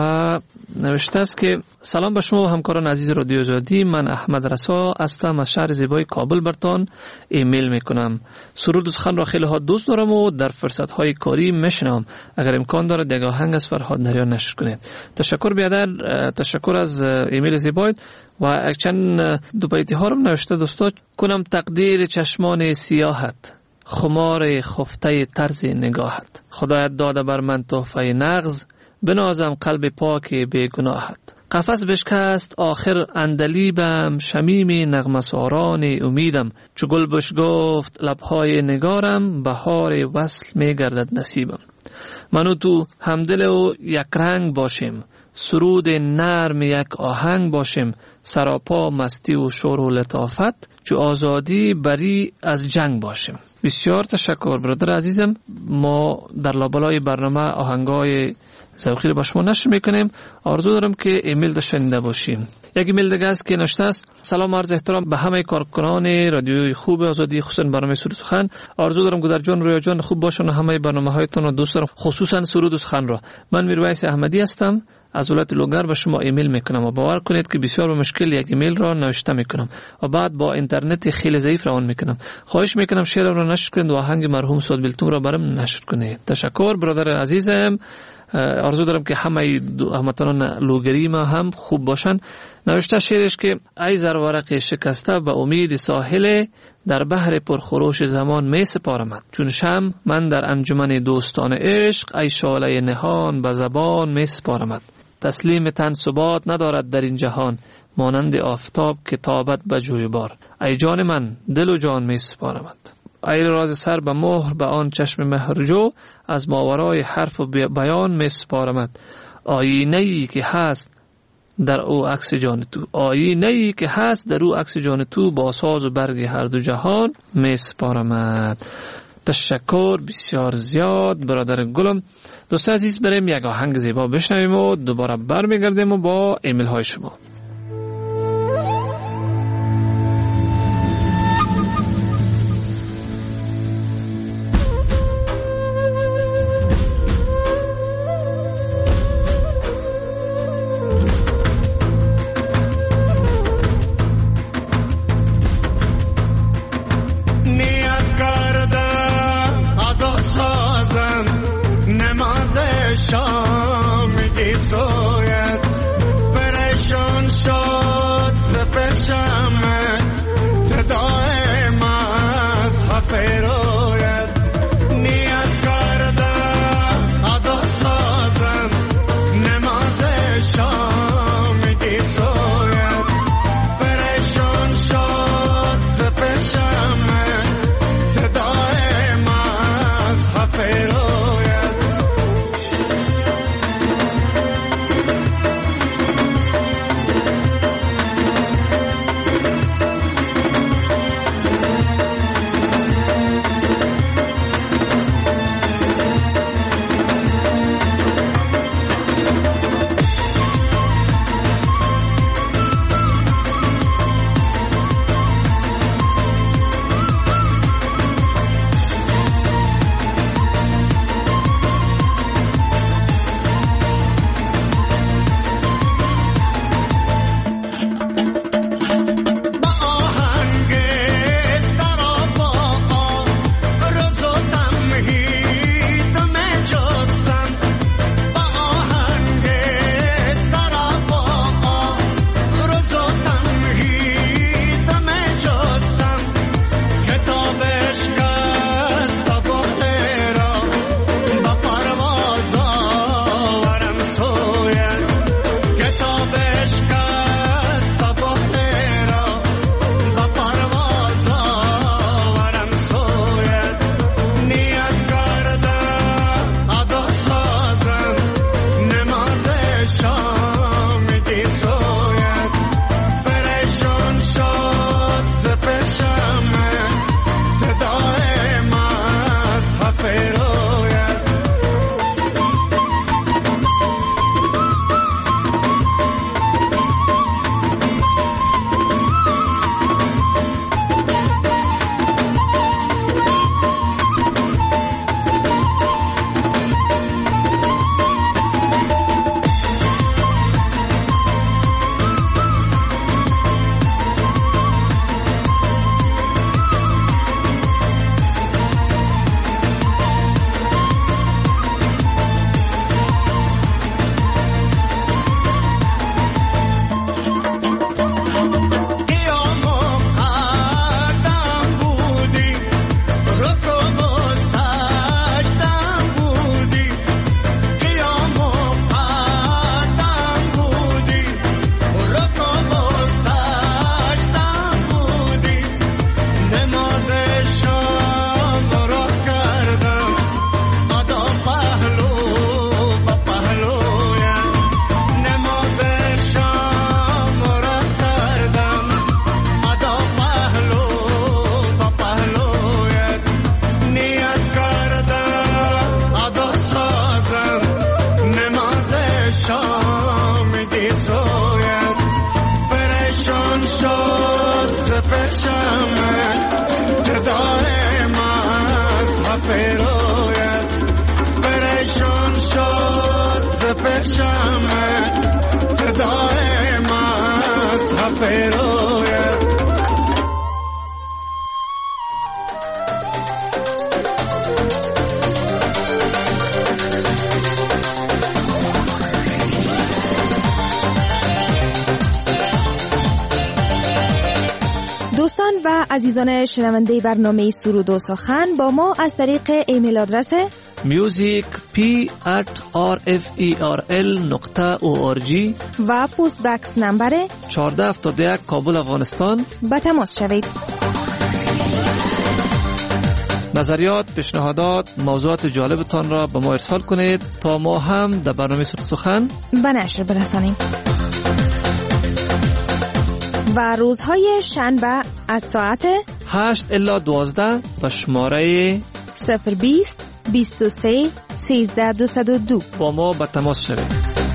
نوشته است که سلام به شما و همکاران عزیز رادیو آزادی. من احمد رسا هستم از شهر زیبای کابل برتان ایمیل میکنم. سرود سخن را خیلی ها دوست دارم و در فرصت های کاری میشنم. اگر امکان داره یک آهنگ از فرهاد نریان نشر کنید. تشکر بیادر. تشکر از ایمیل زیبایت. و چند دو بیتی ها رو نوشته دوستا. کنم تقدیر چشمان سیاحت، خمار خفته طرز نگاهت. خدایت داده بر من تحفه نغز، بنازم قلب پاک بیگناهت. قفس بشکست آخر اندلیبم، شمیم نغمه ساران امیدم. چو گل بش گفت لبهای نگارم، بهار وصل می گردد نصیبم. منو تو همدل و یک رنگ باشیم، سرود نرم یک آهنگ باشیم. سراپا مستی و شور و لطافت، چو آزادی بری از جنگ باشیم. بسیار تشکر برادر عزیزم. ما در لابلای برنامه آهنگای ذوقی رو با شما نشر میکنیم. آرزو دارم که ایمیل داشته باشیم. یک ایمیل دیگه است که نوشته است: سلام عرض احترام به همه کارکنان رادیوی خوب آزادی، خصوصا برنامه سرود سخن. آرزو دارم گودر جان، رویا جان خوب باشن و همه برنامه‌هایتون رو دوست دارم، خصوصا سرود سخن را. من میرویس احمدی هستم از ولایت لوگر به شما ایمیل میکنم و باور کنید که بسیار به مشکل یک ایمیل را نوشته میکنم و بعد با اینترنت خیلی ضعیف روان میکنم. خواهش میکنم شعر را نشر کنید و آهنگ مرحوم سعد بیلتون را برام نشر کنید. تشکر برادر عزیزم. آرزو دارم که همه هموطنان لوگری ما هم خوب باشن. نوشته شعرش که ای زرورق شکسته به امید ساحل، در بحر پرخروش زمان می سپارمت. چون شم من در انجمن دوستان عشق، ای شعله نهان به زبان می سپارمت. تسلیم تن ثبات ندارد در این جهان، مانند آفتاب که تابد به جویبار. ای جان من دل و جان می سپارمت. ای راز سر به مهر به آن چشم مهرجو، از ماورای حرف و بیان می سپارمت. آینه‌ای که هست در او عکس جان تو، آینه‌ای که هست در او عکس جان تو، با ساز و برگ هر دو جهان می سپارمت. تشکر بسیار زیاد برادر گلم. دوست عزیز، بریم یک آهنگ زیبا بشنویم و دوباره برمیگردیم و با ایمیل های شما. شام گی سوید پریشان شد شمع فدای مذهب رویت نیت کردم ادا سازم نماز شامگی سویت پریشان شد ز پیشم فدای مذهب رویت دوستان و عزیزان شنونده برنامه سرود و سخن با ما از طریق ایمیل آدرس music p at r f e r l نقطه o r g و پست بکس نمبر چهارده هفتاد و یک کابل افغانستان به تماس شوید. نظریات، پیشنهادات، موضوعات جالبتان را به ما ارسال کنید تا ما هم در برنامه سرود سخن به نشر برسانیم. و روزهای شنبه از ساعت هشت الی دوازده به شماره صفر بیست بیست و سه سیزده دویست و دو با ما به تماس شوید.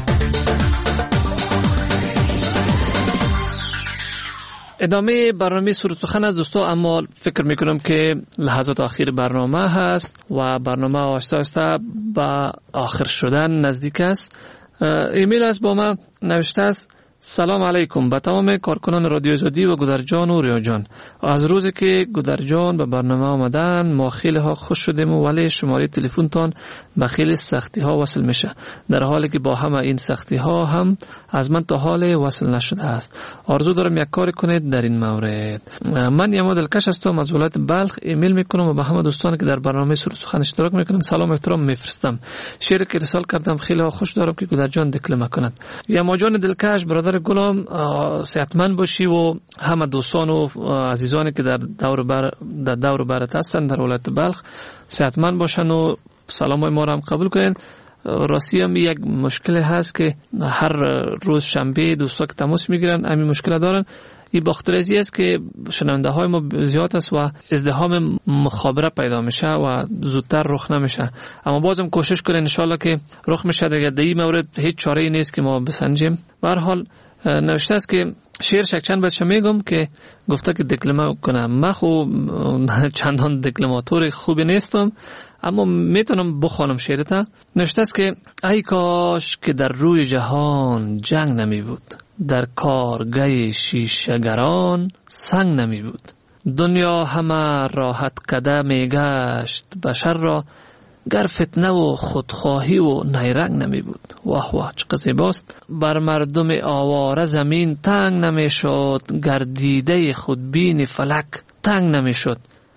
ادامه برنامه سرود سخن از دوستو، اما فکر میکنم که لحظات آخر برنامه هست و برنامه آهسته آهسته به آخر شدن نزدیک است. ایمیل از با من نوشته است: سلام علیکم به تمام کارکنان رادیو آزادی و گودرجان و ریاجان. از روزی که گودرجان به برنامه آمدن ما خیلی ها خوش شدیم و ولی شماره تلفنتان به خیلی سختی ها وصل میشه، در حالی که با همه این سختی ها هم از من تا حال وصل نشده است. آرزو دارم یک کار کنید در این مورد. من یما دلکش هستم از ولایت بلخ. ایمیل میکنم و به همه دوستانی که در برنامه سرود سخن اشتراک میکنن سلام و احترام میفرستم. شعری که ارسال کردم خیلی ها خوش دارم که گودرجان دکلمه کند. یما جان دلکش برادر گلم، صحتمند باشی و همه دوستان و عزیزانی که در دور بر در دور برت هستند در ولایت بلخ صحتمند باشن و سلامای ما را هم قبول کنین. راستی هم یک مشکل هست که هر روز شنبه دوستا که تماس میگیرن همین مشکل دارن. این باخترزی است که شنونده های ما زیاد است و ازدحام مخابره پیدا میشه و زودتر رخ نمیشه، اما بازم کوشش کنین ان شاء الله که رخ میشه. دیگه در این مورد هیچ چاره‌ای نیست که ما بسنجیم. به هر حال نوشته است که شعر شک چند بچه میگم که گفته که دکلمه کنم. من خو چندان دکلماتور خوبی نیستم اما میتونم بخوانم شعرتا. نوشته است که ای کاش که در روی جهان جنگ نمی بود، در کارگاه شیشه‌گران سنگ نمی بود. دنیا همه راحت قدم می گشت، بشر را گر فتنه و خودخواهی و نیرنگ نمی بود. واه واه چقدر زیباست. بر مردم آواره زمین تنگ نمی شد، گر دیده خودبین فلک تنگ نمی شد.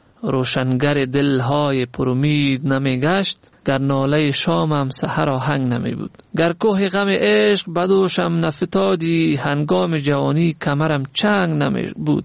روشنگر دلهای پرامید نمی گشت، گر ناله شامم سحر آهنگ نمی بود. گر کوه غم عشق بدوشم نفتادی، هنگام جوانی کمرم چنگ نمی بود.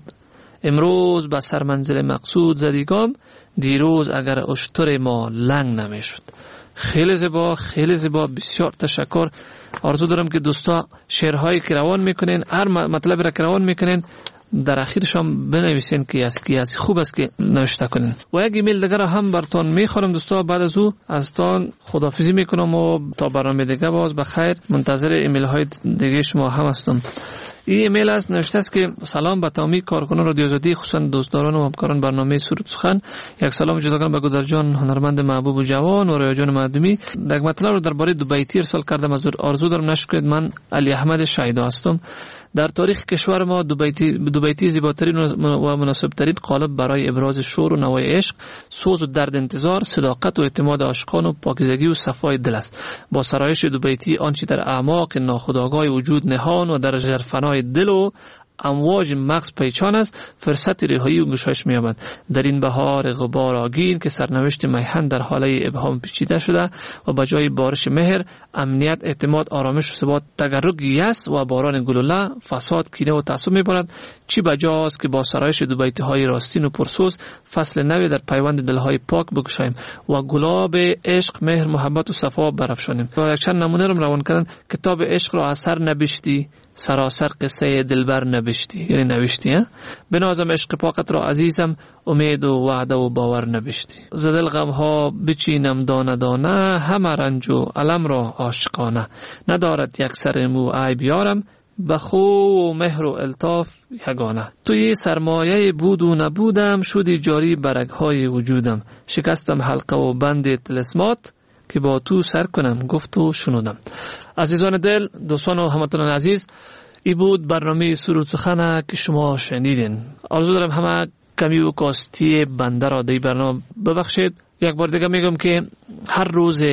امروز به سر منزل مقصود زدیگام، دیروز اگر اشتر ما لنگ نمی شد. خیلی زیبا، خیلی زیبا، بسیار تشکر. آرزو دارم که دوستا شعرهایی که روان میکنین، هر مطلب را که روان میکنین در اخیرش هم بنویسین که از کی از خوب است که نوشته کنین. و یک ایمیل دیگر هم براتون میخورم دوستا. بعد از او از تان خداحافظی میکنم و تا برنامه دیگه باز بخیر منتظر ایمیل های دیگه شما هم هستم. این ایمیل است، نوشته است که سلام به تمامی کارکنان رادیو آزادی، خصوصا دوستداران و همکاران برنامه سرود سخن. یک سلام جداگانه به گودرجان هنرمند محبوب و جوان و ریاجان مردمی. در مطلب رو درباره دوبیتی ارسال کردم. از آرزو دارم نشر کنید. من علی احمد شایدا هستم. در تاریخ کشور ما دوبیتی دوبیتی زیباترین و مناسبترین قالب برای ابراز شور و نوای عشق، سوز و درد انتظار، صداقت و اعتماد عاشقان و پاکیزگی و صفای دل است. با سرایش دوبیتی آنچه در اعماق ناخودآگاه وجود نهان و در ژرفنای دل و امواج مغز پیچان است، فرصت رهایی و گشایش می‌یابد. در این بهار غبار آگین که سرنوشت میهن در حاله ابهام پیچیده شده و به جای بارش مهر، امنیت، اعتماد، آرامش و ثبات تگرگ یأس و باران گلوله، فساد، کینه و تعصب می‌بارد. چی بجاست که با سرایش دوبیتی‌های راستین و پرسوز فصل نوی در پیوند دل‌های پاک بگشاییم و گلاب عشق، مهر، محبت و صفا برافشانیم. و چند نمونه رو روان کردن. کتاب عشق را اثر نبشتی، سراسر قصه دلبر نبشتی، یعنی نوشتی. بنازم عشق پاکت را عزیزم، امید و وعده و باور نبشتی. زدل غم ها بچینم دانه دانه، همه رنج و علم را عاشقانه. ندارد یک سر مو عیب یارم، بخو و مهر و الطاف یگانه. توی سرمایه بود و نبودم، شدی جاری برگ های وجودم. شکستم حلقه و بند طلسمات، که با تو سر کنم گفت و شنودم. عزیزان دل، دوستان و هموطنان عزیز، ای بود برنامه سرود سخن که شما شنیدین. آرزو دارم همه کمی و کاستی بنده را در برنامه ببخشید. یک بار دیگه میگم که هر روز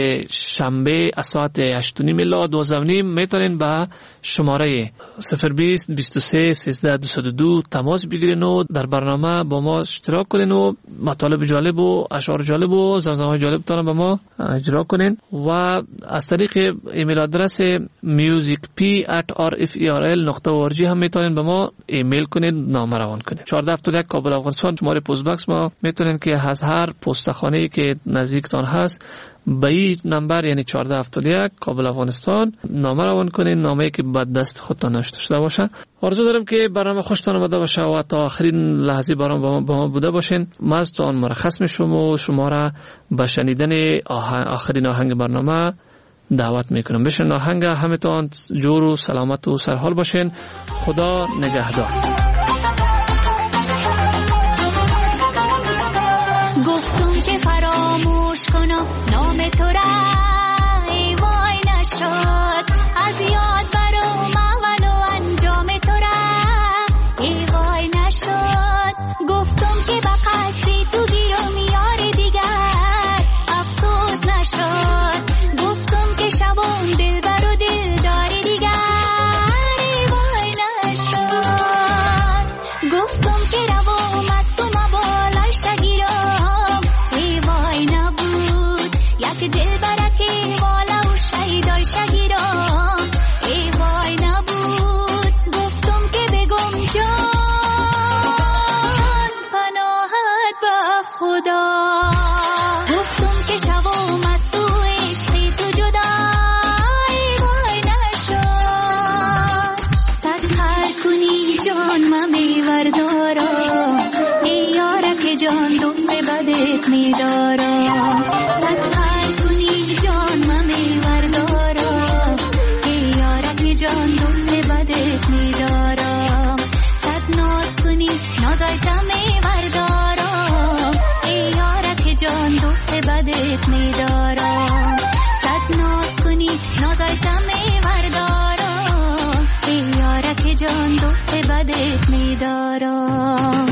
شنبه از ساعت هشت و نیم الی دوازده و نیم میتونین به شماره صفر بیست بیست و سه سیزده دویست و دو تماس بگیرین و در برنامه با ما اشتراک کنین و مطالب جالب و اشعار جالب و زمزمه‌های جالب تان با ما اجرا کنین. و از طریق ایمیل آدرس میوزیک پی ات آر اف ای آر ال نقطه او آر جی هم میتونین به ما ایمیل کنین، نامه روان کنین. چهارده هفتاد و یک کابل افغانستان شماره پست باکس ما میتونین که از هر پستخانه‌ای که نزدیکتان هست به این نمبر یعنی چهارده هفتاد و یک کابل افغانستان نامه روان کنین، نامه‌ای که به دست خودتان نوشته شده باشه. آرزو دارم که برنامه خوشتان آمده باشه و تا آخرین لحظه برنامه با ما بوده باشین. ما از تان مرخص میشم و شما را به شنیدن آخرین آهنگ برنامه دعوت میکنم. بشین آهنگ، همه تان جور و سلامت و سرحال باشین. خدا نگهدار. نام تو را ای وای نشد، از یاد برام اول و انجام جان دوست بدت میدارم صد خر کنی جان ممی وردارم ای یارک جان دوست بدت میدارم صد ناز کنی نازایتم میوردارم ای یارک جان دوست بدت میدارم صد ناز کنی نازایتم میوردارم ای یارک جان دوست بدت میدارم